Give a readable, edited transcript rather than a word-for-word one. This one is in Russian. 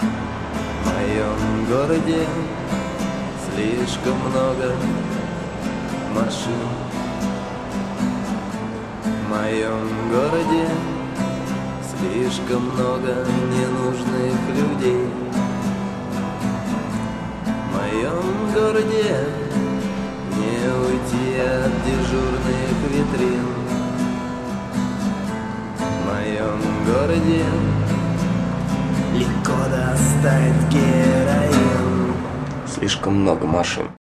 В моем городе слишком много машин. В моем городе слишком много ненужных людей. В моем городе не уйти от дежурных витрин. В моем городе легко достать героин. Слишком много машин.